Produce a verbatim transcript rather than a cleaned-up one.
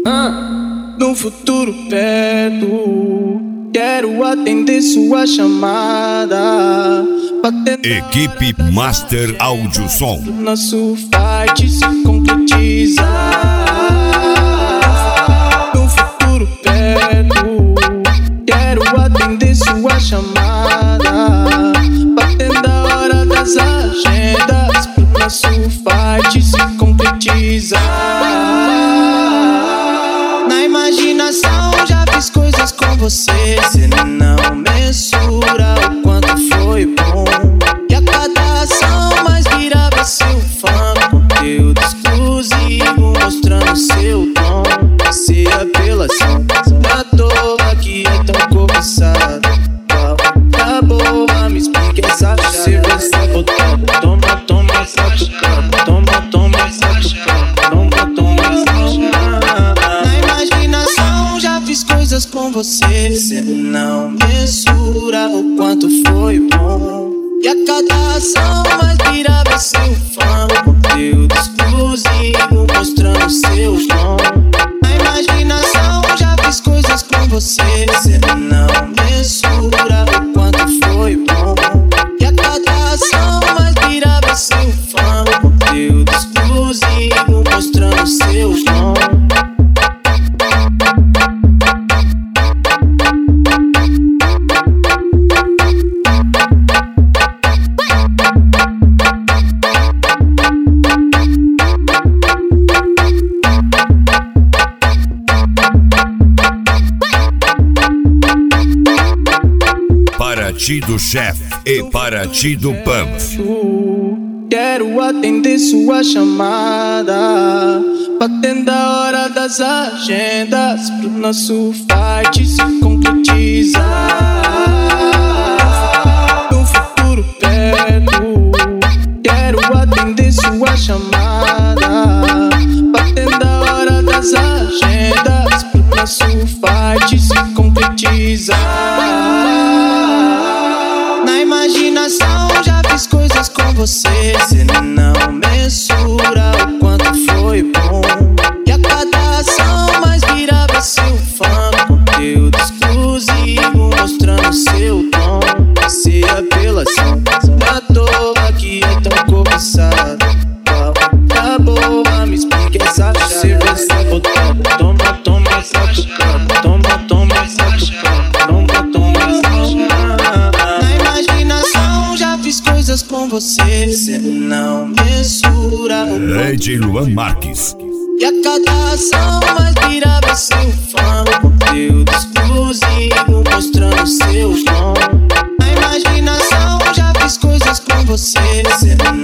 No futuro perto, quero atender sua chamada. Equipe Master Áudio Som. Nosso fight se concretiza. No futuro perto, quero atender sua chamada. Batendo a hora das agendas, pro nosso fight se concretiza. Na imaginação já fiz coisas com você, cê não mensura o quanto foi bom. E a cada ação mais virava seu fã, conteúdo exclusivo mostrando seu dom. Se apelação à toa que é tão cobiçado, tá boa, me explica essa chave. Você vai botando, toma, toma, essa tucana. Toma, toma, essa tucana. Toma, toma, essa tucana. Na imaginação já fiz coisas com você, cê não mensura o quanto foi bom. E a cada ação mais virava seu fã, conteúdo exclusivo mostrando seu dom. Na imaginação já fiz coisas com você, cê não mensura o quanto foi bom. E a cada ação mais virava seu fã, conteúdo exclusivo mostrando seu dom. Paraty do Chef e Paraty do Pump. Quero atender sua chamada, batendo a hora das agendas, pro nosso fight se concretiza. No futuro perto, quero atender sua chamada, batendo a hora das agendas, pro nosso fight se concretiza. Na imaginação já fiz coisas com você, cê não mensura o quanto foi bom. E a cada ação mais virava seu fã, conteúdo exclusivo mostrando seu dom. Se apelação à toa que é tão cobiçado, tá boa, me explica essa chave. Você vai sabotando, toma, toma essa tucana. Toma, toma essa tucana. Toma, toma essa tucana. Na imaginação já fiz coisas com você, cê não mensura o Lady Luan Marques. e a cada ação mais virava seu fã, conteúdo exclusivo mostrando seu dom. Na imaginação já fiz coisas com você, cê